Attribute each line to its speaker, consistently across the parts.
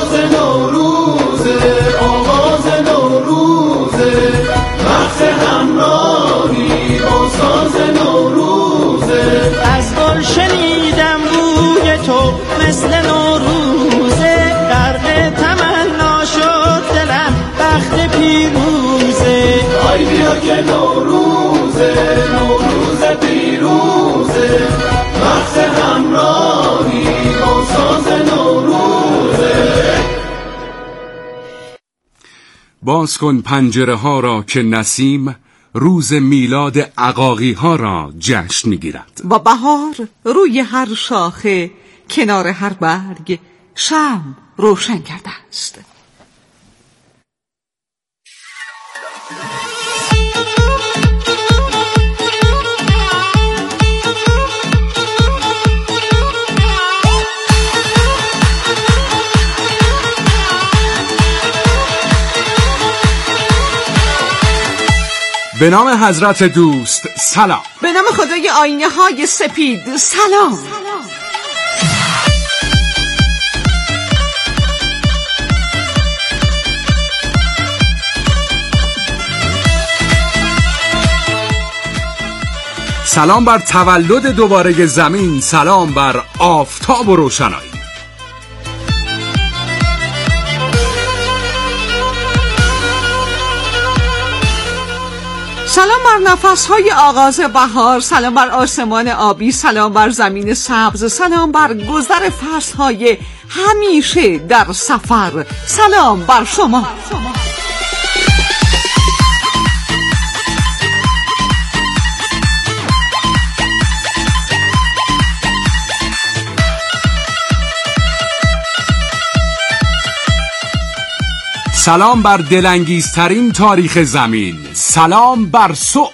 Speaker 1: آغاز نوروزه، آغاز نوروزه، وقت همراهی با ساز نوروزه.
Speaker 2: از گل شنیدم بوی تو مثل نوروزه، غرق تمنا شد دلم وقت پیروزه.
Speaker 1: آی بیا که نوروزه، نوروز پیروزه، وقت همراهی با ساز نوروزه.
Speaker 3: باز کن پنجره ها را که نسیم روز میلاد عقاقی ها را جشن میگیرد
Speaker 4: و بهار روی هر شاخه کنار هر برگ شمع روشن کرده است.
Speaker 3: به نام حضرت دوست سلام.
Speaker 4: به نام خدای آینه های سپید سلام.
Speaker 3: سلام بر تولد دوباره زمین، سلام بر آفتاب و روشنایی.
Speaker 4: سلام بر نفس‌های آغاز بهار، سلام بر آسمان آبی، سلام بر زمین سبز، سلام بر گذر فصل‌های همیشه در سفر، سلام بر شما.
Speaker 3: سلام بر دلانگیزترین تاریخ زمین، سلام بر صبح.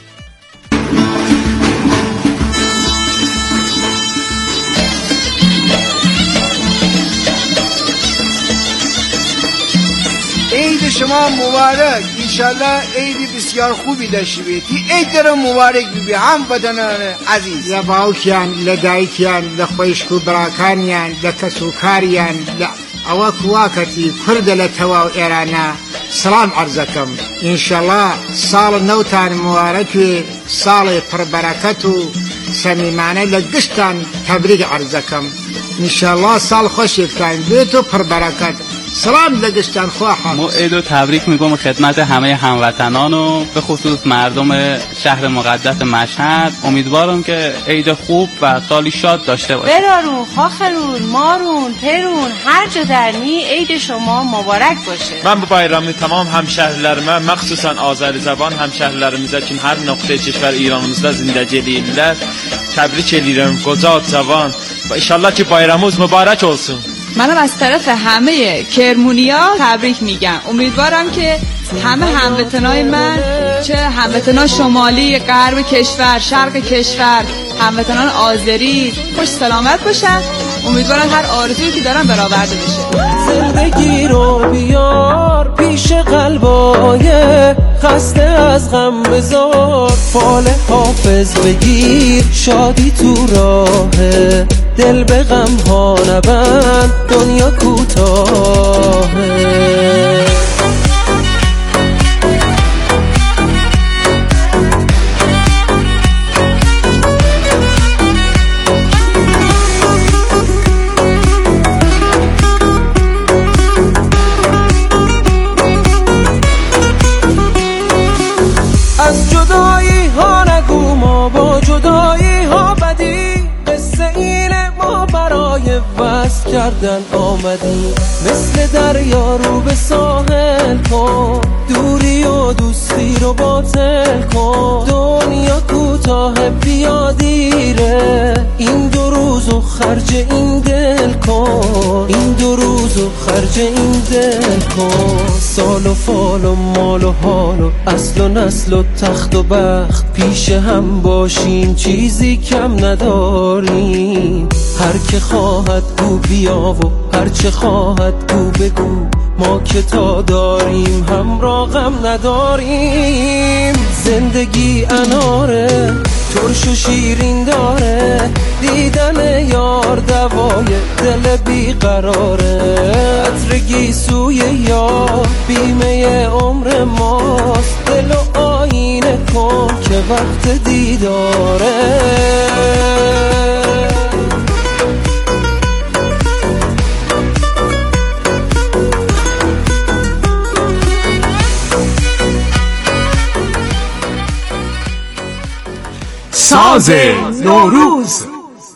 Speaker 5: عید شما مبارک، انشالله عید بسیار خوبی داشته باشید. عید در مبارک بی هموطنان عزیز. لباوکیان، لدایکیان، لخویشکو براکانیان، لکسوکاریان، ئەوە واکەتی کوردە لە تەواو ئێرانە سلام عەرزەکەم. ئینشەڵا ساڵ نەوتان موارەکوێ، ساڵی پڕبەرەکەت و سەمیمانە لە گشتان تەبریک عەرزەکەم. ئینشەڵا ساڵ خۆشێکتان بێت و پڕبەرەکەت. سلام لگشتن خواهم.
Speaker 6: ما عید و تبریک میگم خدمت همه هموطنان و به خصوص مردم شهر مقدس مشهد. امیدوارم که عید خوب و سالی شاد داشته باشید.
Speaker 7: برارون، خاخرون، مارون، پرون، هر جا درنی عید شما مبارک باشه.
Speaker 8: من bu bayramı tamam hemşehrilerime, məxsusən Azəri zəban hemşehrilərimizə ki, hər nöqtə keşvər İranımızda zindəcə eləyirlər. Təbrik edirəm qoca cavan və inşallah ki bayramımız mübarək olsun.
Speaker 9: منم از طرف همه کرمونیا تبریک میگم. امیدوارم که همه هموطنای من، چه هموطنان شمالی، غرب کشور، شرق کشور، هموطنان آذری خوش سلامت باشن. امیدوارم هر آرزویی که دارن برآورده بشه.
Speaker 10: زندگی رو بیار پیش قلبای خسته از غم بذار، فال حافظ بگیر شادی تو راهه، دل به غم ها نبند دنیا کوتاهه. از جدایی ها نگو، ما با جدایی ها بدی، قصه اینه ما برای وصل کردن آمدیم. مثل دریا رو به ساحل کن، دوری و دوستی رو باطل کن. دنیا کوتاه بیا دیره، این دو روزو خرج این دل کن، این دو روزو خرج این دل کن. سال و فال و مال و حال و اصل و نسل و تخت و بخت، پیش هم باشیم چیزی کم نداریم. هر که خواهد گو بیا و هر چه خواهد گو بگو، ما که تا داریم همراه غم نداریم. زندگی اناره ترش و شیرین داره، دیدن یار دوای دل بیقراره. عطر چشم گیسوی یار بیمه عمر ماست. دل و آینه کن که وقت دیداره.
Speaker 3: ساز نوروز.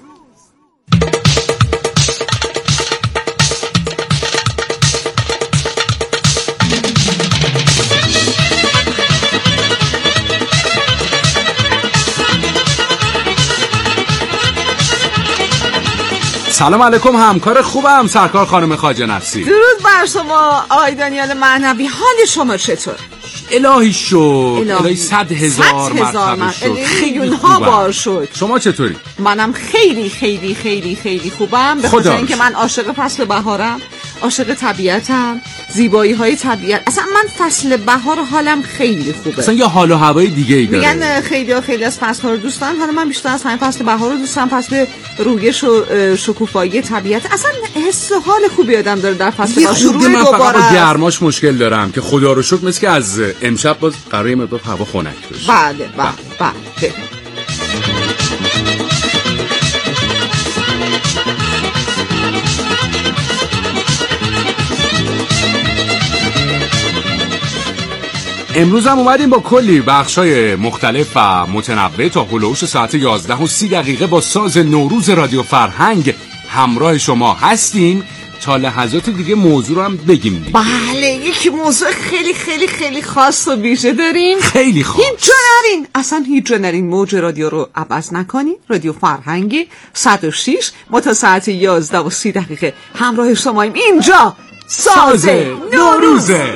Speaker 3: سلام علیکم همکار خوبم سرکار خانم خواجه نفسی.
Speaker 4: درود بر شما آقای دانیال معنوی. حال شما چطور؟
Speaker 3: الهی شد الهی 100,000 مرتبه شد.
Speaker 4: خیلیون ها بار شد.
Speaker 3: شما چطوری؟
Speaker 4: منم خیلی خیلی خیلی خیلی خوبم، به خاطر اینکه من عاشق فصل بهارم، عاشق طبیعتم، زیبایی های طبیعت. اصلا من فصل بهار حالم خیلی خوبه.
Speaker 3: اصلا یه حال و هوای دیگه ای داره.
Speaker 4: میگن خیلی از فصل ها رو دوست دارم، حالا من بیشتر از همین فصل بهار رو دوست دارم. فصل رویش و شکوفایی طبیعت، اصلا حس حال خوبی آدم داره در فصل بهار. شروع
Speaker 3: من فقط با گرماش مشکل دارم که خدا رو شکر مثل که از امشب باز قراره مقدار هوا خنک بشه.
Speaker 4: بله.
Speaker 3: امروز هم اومدیم با کلی بخشای مختلف و متنوع تا هلوش ساعت 11:30 با ساز نوروز رادیو فرهنگ همراه شما هستیم تا لحظات دیگه. موضوع رو هم بگیم دیگه.
Speaker 4: بله، یک موضوع خیلی خیلی خیلی خاص و ویژه داریم.
Speaker 3: خیلی خاص.
Speaker 4: هیچ جا نرین موج رادیو رو عوض نکنین. رادیو فرهنگی 106 ما تا ساعت 11:30 همراه شماییم. اینجا ساز نوروزه.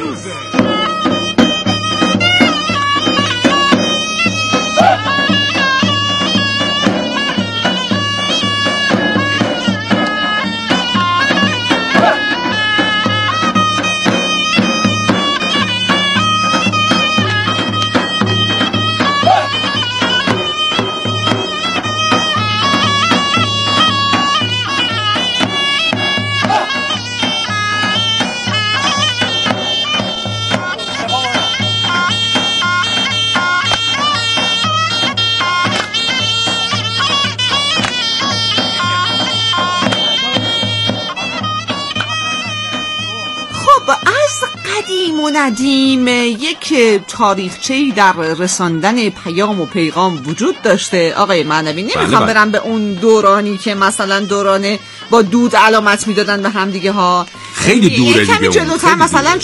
Speaker 4: ندیم یک تاریخچه‌ای در رساندن پیام و پیغام وجود داشته آقای معنوی. نمیخوام برم به اون دورانی که مثلا دوران با دود علامت میدادن به هم دیگه ها.
Speaker 3: خیلی دوره دیگه.
Speaker 4: کمی جلوتر مثلا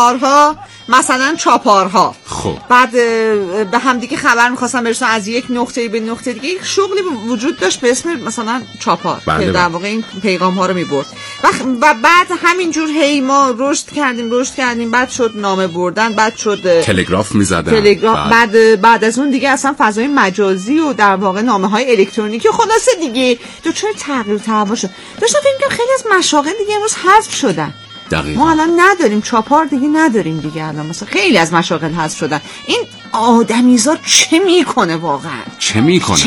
Speaker 4: چاپارها
Speaker 3: خب
Speaker 4: بعد به هم دیگه خبر می‌خواستن برسن از یک نقطه به نقطه دیگه. یک شغلی وجود داشت به اسم مثلا چاپار که در واقع این پیغام ها رو می‌برد و بعد همینجور هی ما رشد کردیم. بعد شد نامه بردن، بعد شد
Speaker 3: تلگراف می‌زدن.
Speaker 4: بعد از اون دیگه اصلا فضای مجازی و در واقع نامه‌های الکترونیکی خلاصه دیگه چرا تغییر شد. داشتم فکر می‌کردم خیلی از مشاغل دیگه امروز حذف شدن.
Speaker 3: دقیقا.
Speaker 4: ما الان نداریم چاپار دیگه، نداریم دیگه. الان مثلا خیلی از مشاغل حذف شدن. این آدمیزاد چه میکنه واقعا؟
Speaker 3: چه میکنه؟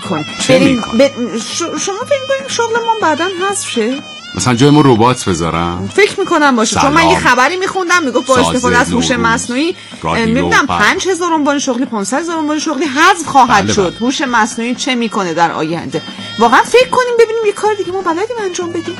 Speaker 4: شما فکر کنید شغل ما بعداً حذف شه؟
Speaker 3: مثلا جای ما ربات بذارن؟
Speaker 4: فکر میکنم باشه. چون من یه خبری میخوندم میگفت با استفاده از هوش مصنوعی میبینم 5,000 عنوان شغلی 500,000 عنوان شغلی حذف خواهد شد. هوش مصنوعی چه میکنه در آینده؟ واقعا فکر کنیم ببینیم یه کار دیگه ما بلدیم انجام بدیم.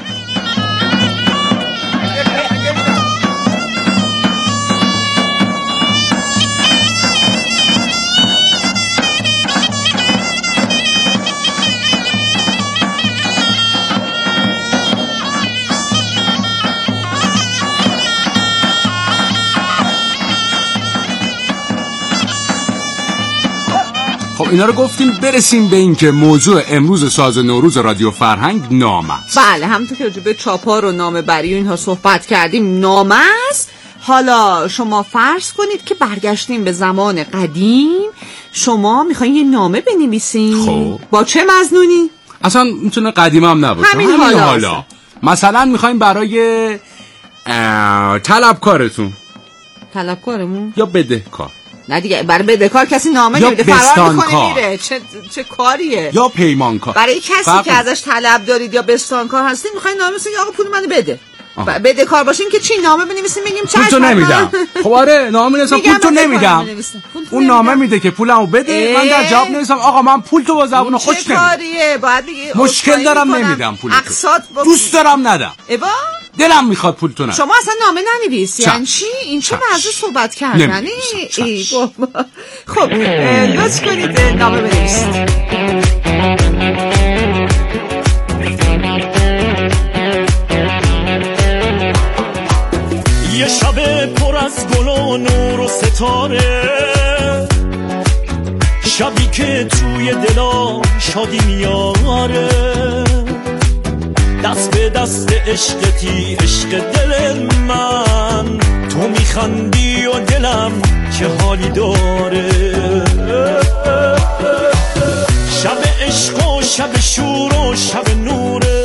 Speaker 3: خب اینا رو گفتیم برسیم به این که موضوع امروز ساز نوروز رادیو فرهنگ نامه است.
Speaker 4: بله، همونطور که راجع به چاپار و نامه بری و اینها صحبت کردیم نامه است. حالا شما فرض کنید که برگشتیم به زمان قدیم، شما میخواین یه نامه بنویسین.
Speaker 3: خب
Speaker 4: با چه مضمونی؟
Speaker 3: اصلا میتونه قدیم هم نباشه،
Speaker 4: همین حالا.
Speaker 3: مثلا میخوایم برای طلبکارتون.
Speaker 4: طلبکارمون
Speaker 3: یا بدهکار.
Speaker 4: نه دیگه، برای بدهکار کسی نامه نمیده، فرار میکنه میره. چه کاریه؟
Speaker 3: یا پیمانکار.
Speaker 4: برای کسی که ازش طلب دارید یا بستانکار هستید میخواین نامه بنویسید آقا پول منو بده. بدهکار باشیم که چی نامه بنویسیم بگیم چشم
Speaker 3: پول تو نمیدم. خب آره نامه نویسم پول تو نمیدم. اون نامه میده که پولمو بده، من در جواب نویسم آقا من پول تو با زبون خوش نمیدم.
Speaker 4: باید بگی
Speaker 3: مشکل دارم نمیدم پول تو. دوست دارم ندم. دلم میخواد پول تو ندم.
Speaker 4: شما اصلا نامه ننویس. یعنی چی؟ این چه وضع صحبت کردنی؟ خب لطف کنید نامه بنویسید.
Speaker 11: یه شب پر از گل و نور و ستاره، شبی که توی دلا شادی میاره، دست به دست عشقتی عشق دل من، تو میخندی و دلم چه حالی داره. شب عشق و شب شور و شب نوره،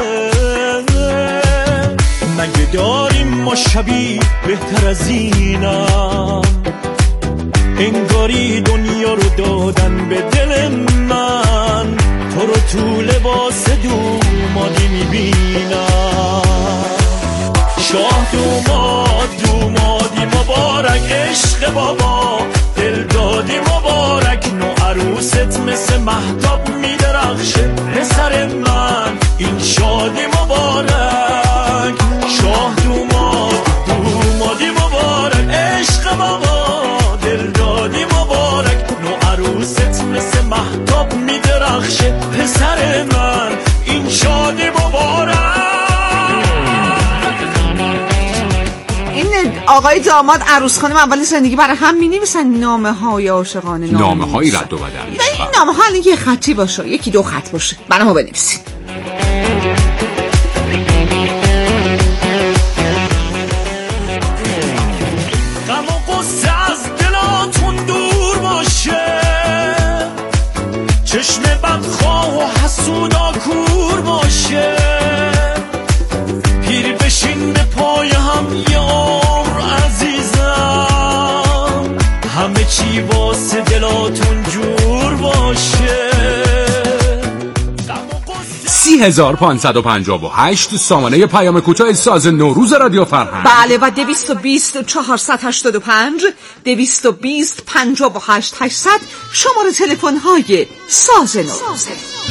Speaker 11: مگه داریم ما شبی بهتر از اینم؟ انگاری دنیا رو دادن به دل من، تو رو تو لباس دومادی میبینم. شاه دومادی مبارک، عشق بابا دل دادی مبارک، نو عروست مثل مهتاب میدرخشه پسر من، این شادی مبارک. شاه دومادی مبارک، عشق بابا دل دادی مبارک، نو عروست مثل مهتاب میدرخشه پسر من، این شادی مبارک.
Speaker 4: این آقای داماد عروس خانم اول زندگی برای هم می‌نویسن نامه‌های عاشقانه،
Speaker 3: نامه‌های رد و بدل.
Speaker 4: این نامه‌ها یه خطی باشه، یکی دو خط باشه، برای ما بنویسید.
Speaker 11: غم و غصه از دلاتون دور باشه، چشم بدخواه و حسودا کور باشه، پیر بشین به پای هم یه عمر عزیزم، همه چی واسه دلاتون جور باشه.
Speaker 3: 30,558 سامانه پیام کوتاه ساز نوروز رادیو فرهنگ.
Speaker 4: بله و 220 485 220 58 800 شماره تلفن های ساز نوروز.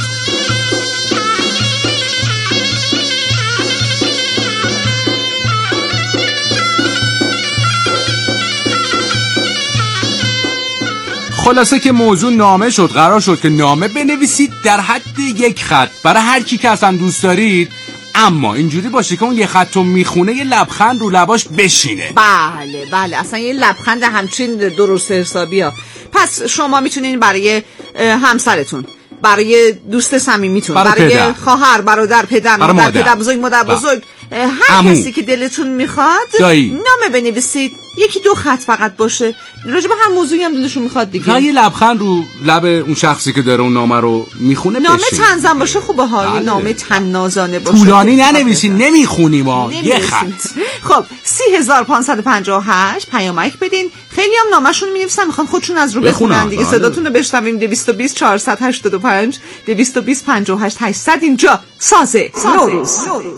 Speaker 3: خلاصه که موضوع نامه شد. قرار شد که نامه بنویسید در حد یک خط برای هر کی که اصلا دوست دارید، اما اینجوری باشه که اون یه خط رو میخونه یه لبخند رو لباش بشینه.
Speaker 4: بله اصلا یه لبخند همچین درست حسابی ها. پس شما میتونین برای همسرتون، برای دوست صمیمیتون، برای خواهر، برادر، پدر، مادر، پدر بزرگ، مادر بزرگ، هر کسی که دلتون میخواد نامه بنویسید. یکی دو خط فقط باشه، راجب هر موضوعی هم دلشون میخواد دیگه.
Speaker 3: یه لبخند رو لب اون شخصی که داره اون نامه رو میخونه
Speaker 4: نامه تنظیم باشه خوبه ها. نامه طنازانه باشه،
Speaker 3: طولانی ننویسین، نمیخونیم ما یه خط.
Speaker 4: خب 30,558 پیامک بدین. خیلی هم نامه‌شون می‌نویسن میخوان خودشون از رو بخونن دیگه. صداتون رو بشنویم. 220 485 220 58 800 اینجا ساز نوروز.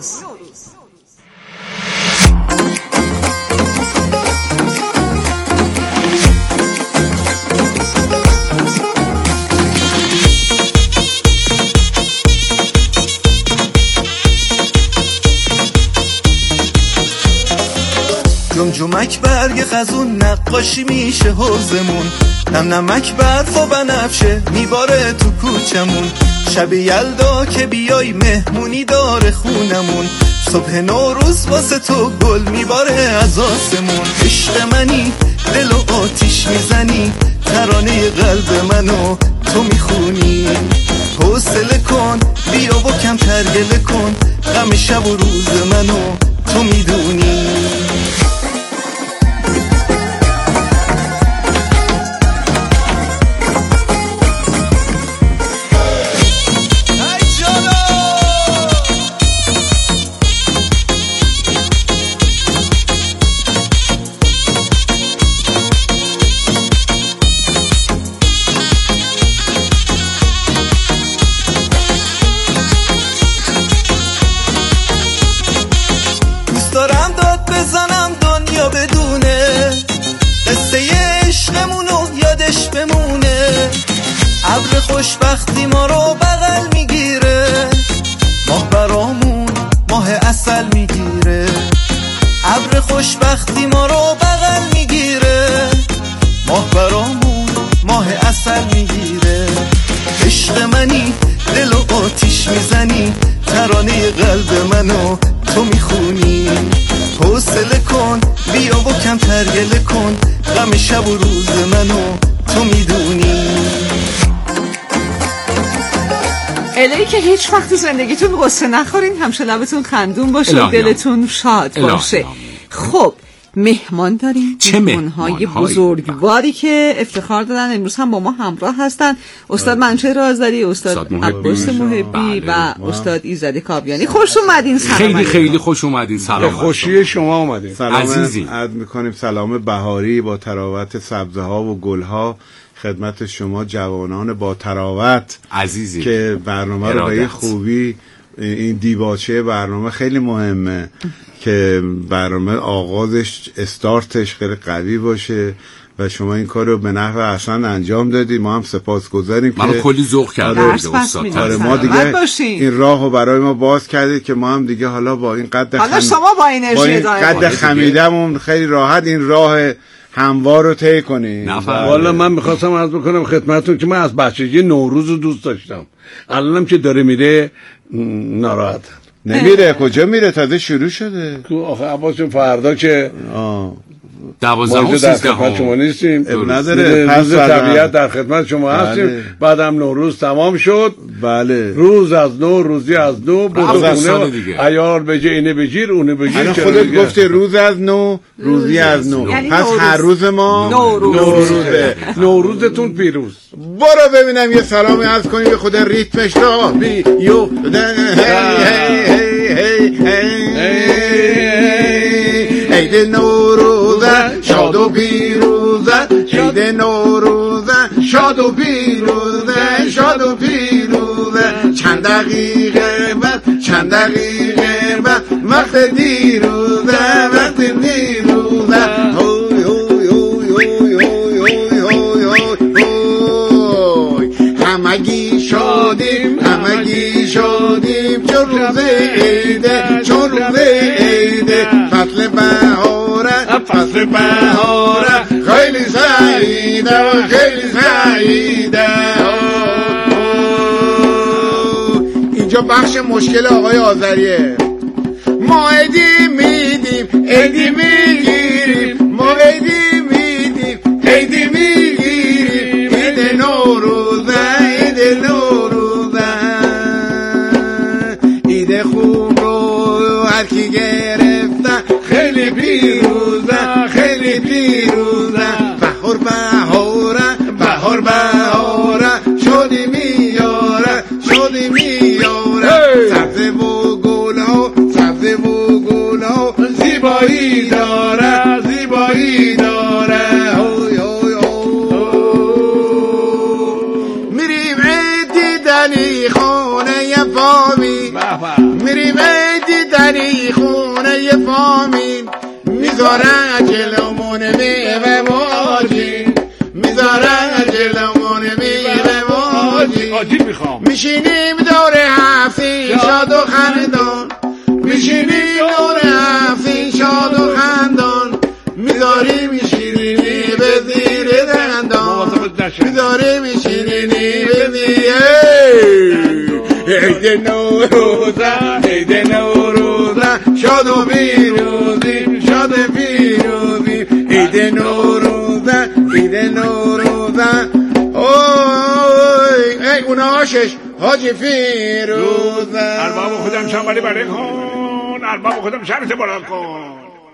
Speaker 12: جمجمک برگ خزون نقاشی میشه حوزمون، نم نمک برف و بنفشه میباره تو کوچمون، شب یلدا که بیای مهمونی داره خونمون، صبح نوروز واسه تو گل میباره از آسمون. عشق منی دل و آتیش میزنی، ترانه قلب منو تو میخونی، حوصله کن بیا و کمتر گله کن، غم شب و روز منو تو میدونی. خوشبختی ما رو بغل میگیره، ماه برامون ماه عسل میگیره. ابر خوشبختی ما رو بغل میگیره، ماه برامون ماه عسل میگیره. عشق منی دل و آتیش میزنی، ترانه قلب منو تو میخونی. حوصله کن بیا و کمتر گله کن، غم شب و روز منو تو میدونی.
Speaker 4: الهی که هیچ وقت زندگیتون غصه نخورین، همیشه لبتون خندون باشه و دلتون شاد باشه. خب مهمان داریم، مهمان‌های بزرگواری که افتخار دادن امروز هم با ما همراه هستن. استاد منوچهر آذری، استاد عباس محبی و استاد ایزدی کاویانی. خوش اومدین. سلام.
Speaker 3: خیلی خیلی خوش اومدین. سلام.
Speaker 13: خوشی شما اومدین.
Speaker 3: سلام عزیزی.
Speaker 13: عرض می‌کنیم سلام بهاری با تراوت سبزه‌ها و گل‌ها خدمت شما جوانان با تراوت
Speaker 3: عزیزی
Speaker 13: که برنامه رو به خوبی، این دیباچه برنامه خیلی مهمه که برنامه آغازش استارتش خیلی قوی باشه و شما این کار رو به نحو احسن انجام دادی. ما هم سپاسگزاریم که
Speaker 3: ما کلی ذوق کردیم
Speaker 13: استاد. ما دیگه این راهو برای ما باز کردید که ما هم دیگه حالا با این قد
Speaker 4: شما با انرژی
Speaker 13: قد خمیدمون خیلی راحت این راه هموار رو طی کنیم.
Speaker 14: والا من میخواستم عرض بکنم خدمتتون که من از بچگی نوروز رو دوست داشتم. الانم که داره میره ناراحتم.
Speaker 13: نمیره. کجا میره؟ تازه شروع شده.
Speaker 14: آخه عباسون فردا که
Speaker 3: 12 و 13
Speaker 14: شما نیستیم،
Speaker 13: نداره.
Speaker 14: روز طبیعت در خدمت شما هستیم. بعدم نوروز تمام شد.
Speaker 13: بله.
Speaker 14: روز از نو، روزی از نو، بزرگونه عیار بجه اینه بجیر اونه بجیر.
Speaker 13: خودت گفتی روز از نو، روزی از نو. پس هر روز ما نوروزه.
Speaker 14: نوروزتون پیروز.
Speaker 13: برو ببینم یه سلامی عرض کنیم به خود ریتمش را بیو. عید نوروزه شاد و پیروزه، عید نوروزه شاد و پیروزه، شاد و پیروزه. چند دقیقه بعد وقت دیروزه، وقت دیروزه. همگی شادیم چون روز عیده، چون روز عیده. فصل بهاره خیلی سعیده و خیلی سعیده. اینجا بخش مشکل آقای آذریه. ما عیدی میدیم عیدی میگیریم، ما عیدی میدیم عیدی میگیریم. عید نوروزه، عید نوروزه، عید خوب رو هر کی گرفته خیلی پیروزه، خیلی پیروزه. بهار بهاره شادی میاره، شادی میاره. سبزه و گلها زیبایی داره، زیبایی داره. میریم دیدنی خونه فامیل، میریم دیدنی خونه فامیل. میذارن جلومون میوه واجی، میذارن جلومون میوه واجی. میشینیم دور هفتی شاد و خندان، میشینیم دور هفتی شاد و خندان. میذاریم شیرینی به زیر دندان، میذاریم شیرینی به زیر. عید نوروزه، عید نوروزه شاد و پیروزی، شاد پیروزی. عید نوروزه، عید نوروزه. اوی ای اون آشش حاجی فیروزه.
Speaker 14: ارباب خودم شنبالی برای کن، ارباب خودم شرط بالا کن.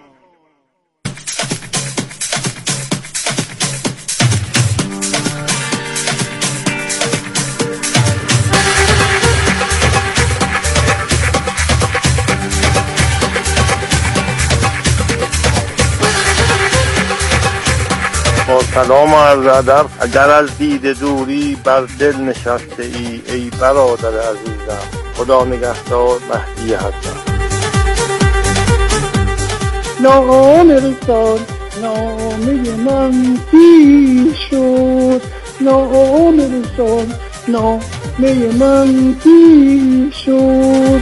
Speaker 15: با سلام و عرض ادب. اگر از دید دوری بر دل نشسته ای برادر عزیزم، خدا نگهدار. مهدی هستم.
Speaker 16: نام رسان نامه من پیش شد، نام رسان نامه من دیر شد.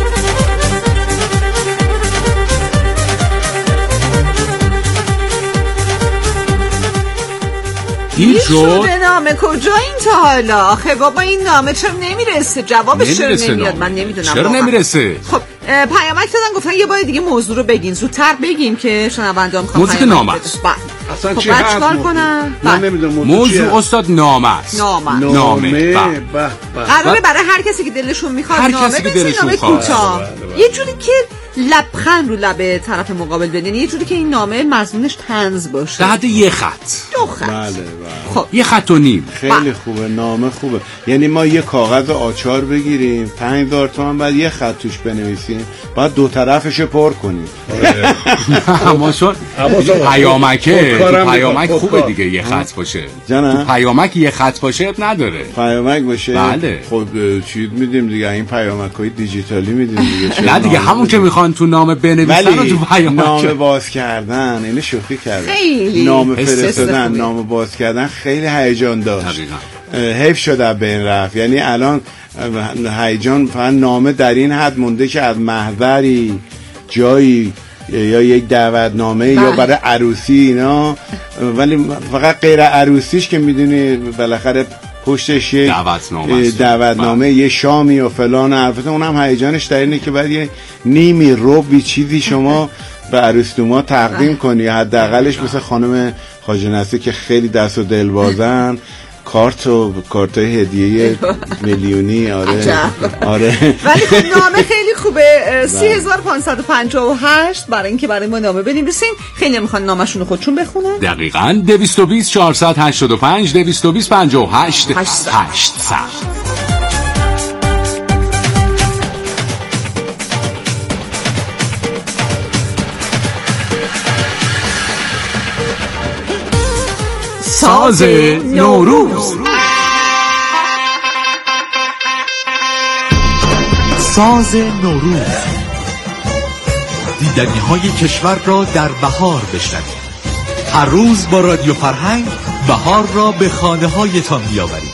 Speaker 3: دیر شد؟
Speaker 4: نامه کجا این تا حالا؟ آخه بابا این نامه چرا نمیرسه؟ جوابش چرا نمیاد؟ من نمیدونم
Speaker 3: چرا نمیرسه؟
Speaker 4: خب پیامک دادن گفتن یه بار دیگه موضوع رو بگین، زودتر بگین که شنونده هم
Speaker 3: موضوع که نامه است.
Speaker 14: اصلا
Speaker 4: خب
Speaker 14: چی
Speaker 4: بعد
Speaker 14: هست؟
Speaker 4: چکار کنم؟
Speaker 14: من نمیدونم
Speaker 3: موضوع استاد نامه است.
Speaker 14: نامه.
Speaker 4: قراره برای هر کسی که دلشون میخواد
Speaker 3: هر
Speaker 4: نامه
Speaker 3: کسی که
Speaker 4: بنویسین،
Speaker 3: دلشون
Speaker 4: نامه
Speaker 3: میخواد.
Speaker 4: کوتاه، یه جوری که لبخند رو لب طرف مقابل بدین، یه جوری که این نامه مضمونش طنز باشه.
Speaker 3: در حد یه خط.
Speaker 4: 2 خط.
Speaker 13: بله.
Speaker 4: خب
Speaker 3: یه خط و نیم.
Speaker 13: خیلی خوبه، نامه خوبه. یعنی ما یه کاغذ آچار بگیریم 5000 تومان، بعد یه خط توش بنویسیم، بعد دو طرفش پر کنیم.
Speaker 3: اما چون پیامکه تو پیامک خوبه دیگه یه خط باشه.
Speaker 13: جانم؟
Speaker 3: تو پیامک یه خط باشه نداره.
Speaker 13: پیامک باشه؟
Speaker 3: بله.
Speaker 13: خب چی میدیم دیگه، این پیامک‌های دیجیتالی میدیم دیگه.
Speaker 3: نه دیگه همون که میخوان تو نامه بنویسن و تو پیامک
Speaker 13: نامه باز کردن، اینو شوخی کردن.
Speaker 4: خیلی
Speaker 13: نامه فرستادن، نامه باز کردن خیلی هیجان داشت. حیف شده بین رفت. یعنی الان هیجان فقط نامه در این حد مونده که از محضری جایی یا یک دعوتنامه یا برای عروسی اینا، ولی فقط غیر عروسیش که میدونی بالاخره پشتش یک دعوتنامه یه شامی و فلان، البته اونم هیجانش در اینه که بعد یه نیمی روبی چیزی شما به عروسی‌ها تقدیم کنی، حداقلش مثل خانم خواجه نصیر که خیلی دست و دل بازن، کارتای هدیه میلیونی. آره
Speaker 4: ولی خب نامه خیلی خوبه. 30558 برای اینکه برای ما نامه بنویسین. خیلی میخوان نامشون رو خودشون بخونن.
Speaker 3: دقیقاً 220 485 220 58 800. ساز نوروز.
Speaker 17: ساز نوروز، دیدنی های کشور را در بهار بشنوید. هر روز با رادیو فرهنگ بهار را به خانه هایتان بیاورید.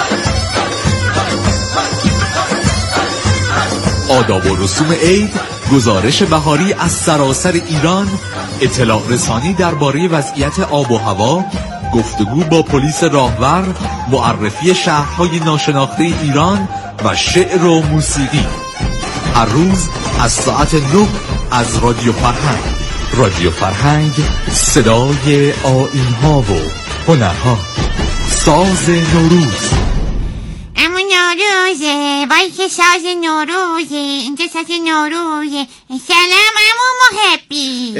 Speaker 17: آداب و رسوم عید، گزارش بهاری از سراسر ایران، اطلاع رسانی درباره وضعیت آب و هوا، گفتگو با پلیس راهور، معرفی شهرهای ناشناخته ایران و شعر و موسیقی. هر روز از ساعت 9 از رادیو فرهنگ. رادیو فرهنگ، صدای آیین‌ها و هنرها. ساز نوروز.
Speaker 18: امون نوروزه، وای که ساز نوروزه، اینجا ساز نوروزه. سلام امون محبی.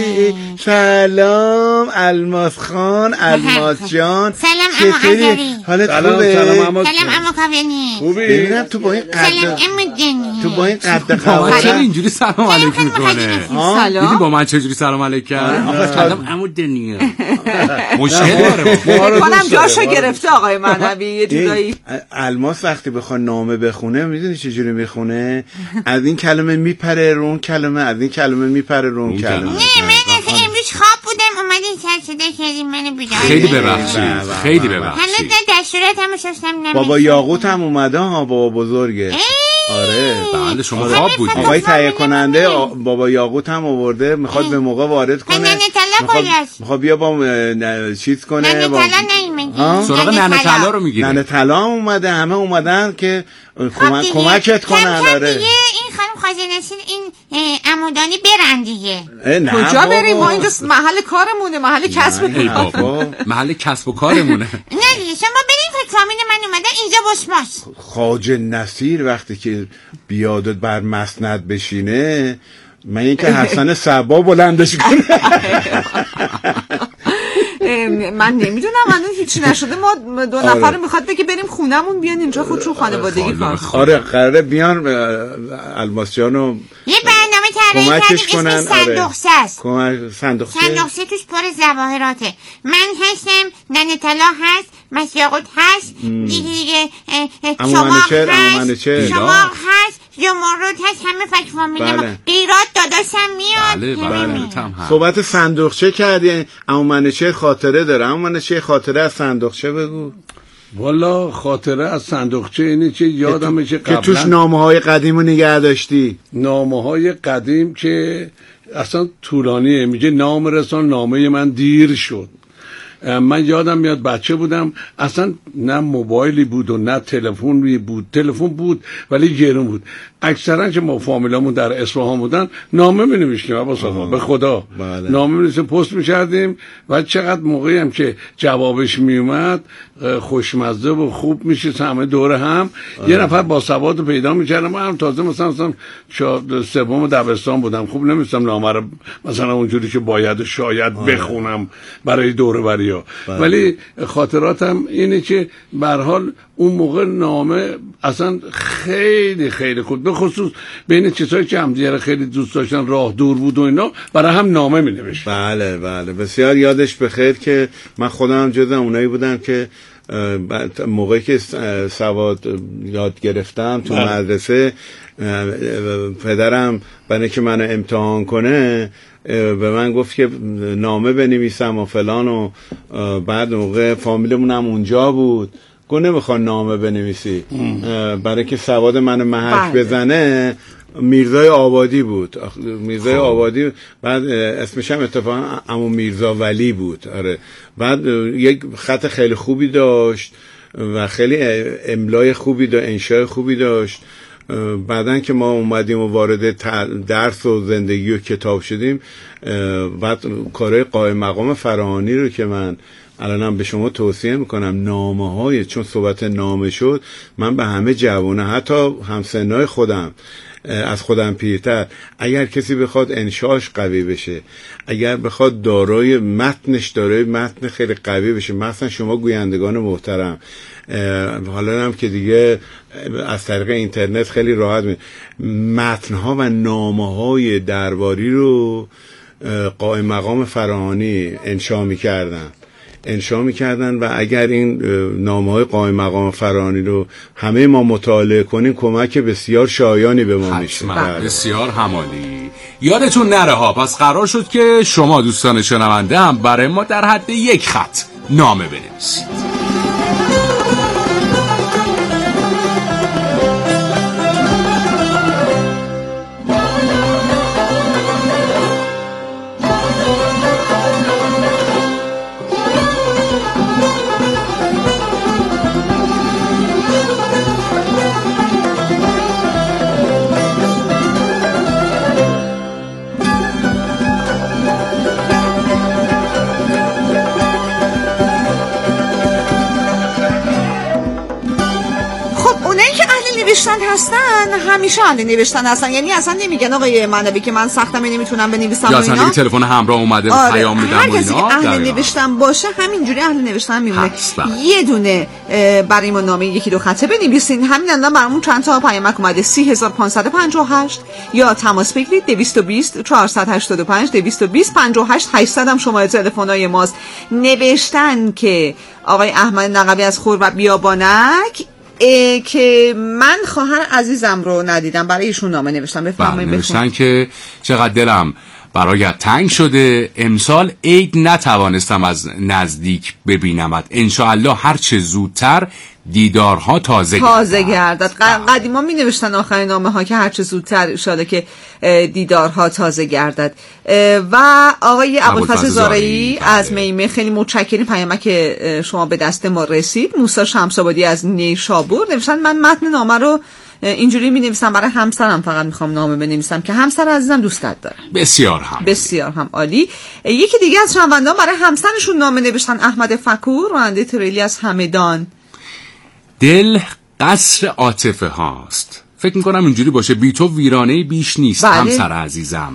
Speaker 13: سلام الماس خان، الماس جان.
Speaker 18: سلام امون عزاری.
Speaker 13: حالت خوبه؟
Speaker 18: سلام امون کاویانی.
Speaker 13: خوبی؟ ببینم تو با این قد،
Speaker 18: سلام امون جنی.
Speaker 13: تو با این قد قواره
Speaker 3: چرا اینجوری سلام علیک میکنه؟
Speaker 4: سلام.
Speaker 3: دیدی با من چجوری سلام علیک کرد؟ سلام امون دنیا. مشکل داره.
Speaker 4: کنم جاشو گرفته آقای معنوی یه جورایی.
Speaker 13: الماس وقتی بخواد نامه بخونه میدونی چجوری میخونه؟ از این کلمه میپره رو اون کلمه، از این کلمه میپره رو اون کلمه.
Speaker 18: نه من امروز خواب بودم اومدین سرسده کردیم منو بیدار.
Speaker 3: خیلی ببخشید، خیلی ببخشید.
Speaker 18: حالا دستورات هم شستم نمیشه.
Speaker 13: بابا یاقوت هم اومده ها، بابا بزرگه. آره
Speaker 3: بله شما خواب بودید.
Speaker 13: آقای تهیه کننده بابا یاقوت هم آورده، میخواد به موقع وارد کنه.
Speaker 18: ننه طلا کجاست؟
Speaker 13: میخواد بیا با چیز کنه.
Speaker 18: ننه طلا نیومدی.
Speaker 3: سراغ ننه طلا رو میگیره.
Speaker 13: ننه طلا هم اومده، همه اومدن که کمکت کنن. آره
Speaker 18: دیگه این خانم خواجه نصیر این عمودانی برن دیگه.
Speaker 4: کجا بریم؟ ما اینجا محل کارمونه، محل کسب کار.
Speaker 3: محل کسب و کارمونه.
Speaker 18: نه دیگه شما بریم که فامیل من اومده اینجا بسماس.
Speaker 13: خواجه نصیر وقتی که بیاد بر مسند بشینه، من اینکه حسن صبا بلندش کنه.
Speaker 4: من نمیدونم، من هیچی نشده. ما 2 نفر میخواد بگه بریم خونمون، بیان اینجا خودشون خانوادگی کار.
Speaker 13: آره قراره بیان الماس جانو
Speaker 18: یه برنامه طراحی کردیم اسم صندوقسه است. صندوقسه توش پر ظواهراته. من هستم، ننه طلا هست، مسیاقوت هست، دیگه شما هست، جمهورات هست، همه فک فامیل ما. ایراد داداشم میاد.
Speaker 3: بله.
Speaker 13: صحبت صندوقچه کردی، اما منچه خاطره داره. اما منچه خاطره از صندوقچه بگو.
Speaker 14: والا خاطره از صندوقچه اینی که یادمه که
Speaker 13: قبلا که توش نامه‌های قدیمو نگه داشتی.
Speaker 14: نامه‌های قدیم که اصلا طولانیه، میگه نام رسان نامه من دیر شد. من یادم میاد بچه بودم، اصلا نه موبایلی بود و نه تلفنی بود. تلفن بود ولی گرون بود. اکثرا که ما فامیلامون در اصفهان بودن نامه می نوشتیم به خدا. بله. نامه می نوشتیم، پست می کردیم و چقدر موقعی هم که جوابش می اومد خوشمزه و خوب میشه همه دور هم. یه نفر با سواد پیدا می کردم. من هم تازه مثلا سوم دبستان بودم، خوب نمیستم نامه رو مثلا اونجوری که باید شاید بخونم برای دوره بریا. ولی خاطراتم اینه که به هر حال اون موقع نامه اصلا خیلی خیلی خود، به خصوص بین چیزایی که همدیگه خیلی دوست داشتن، راه دور بود و اینا، برای هم نامه می نوشت.
Speaker 13: بله بسیار یادش بخیر که من خودم جز اونایی بودم که موقعی که سواد یاد گرفتم تو مدرسه، پدرم برای که منو امتحان کنه به من گفت که نامه بنویسم و فلان، و بعد موقع فامیلمون هم اونجا بود، گفت نمیخواد نامه بنویسی برای که سواد منو محک بزنه. میرزای آبادی بود، میرزای آبادی، بعد اسمش هم اتفاقا عمو میرزا ولی بود. آره. بعد یک خط خیلی خوبی داشت و خیلی املای خوبی داشت، انشای خوبی داشت. بعدن که ما اومدیم و وارد درس و زندگی و کتاب شدیم، بعد کارهای قائم مقام فراهانی رو که من الانم به شما توصیه میکنم، نامه‌های، چون صحبت نامه شد، من به همه جوانه، حتی همسنای خودم، از خودم پیرتر، اگر کسی بخواد انشاش قوی بشه، اگر بخواد دارای متن خیلی قوی بشه، مثلا شما گویندگان محترم، حالا هم که دیگه از طریق اینترنت خیلی راحت متنها و نامه‌های درباری رو قائم مقام فراهانی انشا میکردن و اگر این نامه‌های قائم مقام فراهانی رو همه ما مطالعه کنیم کمک بسیار شایانی به ما میشه.
Speaker 3: بسیار همالی. یادتون نره ها، پس قرار شد که شما دوستان شنونده هم برای ما در حد 1 خط نامه بنویسید.
Speaker 4: هستن همیشه اهل نوشتن هستن، یعنی اصلا نمیگن آقای منبی که من سختم نمیتونم بنویسم
Speaker 3: یا اصلا تلفن همراه اومده پیام میدم و اینا.
Speaker 4: هر کسی که اهل نوشتن باشه همینجوری اهل نوشتن میمونه. یه دونه برای ما نامه 1-2 خطه بنویسین. همین الان برامون چند تا پیامک اومده. 30558 یا تماس بگیرید 220 485 220 58 800 هم شماره تلفن‌های ماست. نوشتن که آقای احمد نقبی از خور و بیابانک که من خواهر عزیزم رو ندیدم، برای ایشون نامه نوشتم. بفرمایید.
Speaker 3: نوشتن که چقدر دلم برایت تنگ شده، امسال عید نتوانستم از نزدیک ببینمت، انشاءالله هر چه زودتر دیدارها تازه
Speaker 4: گردد. قدیما می نوشتن آخرین نامه ها که هر چه زودتر شده که دیدارها تازه گردد. و آقای ابوالفضل زارعی از میمه، خیلی متشکریم، پیامک شما به دست ما رسید. موسی شمس‌آبادی از نیشابور نوشتن من متن نامه رو اینجوری می نویسم برای همسرم، فقط میخوام نامه بنویسم که همسر عزیزم دوستت داره. بسیار هم عالی. یکی دیگه از شنوندگان برای همسرشون نامه نوشتن، احمد فکور، راننده تریلی از همدان.
Speaker 3: دل قصر عاطفه هاست، فکر میکنم اینجوری باشه، بی تو ویرانه بیش نیست. همسر عزیزم،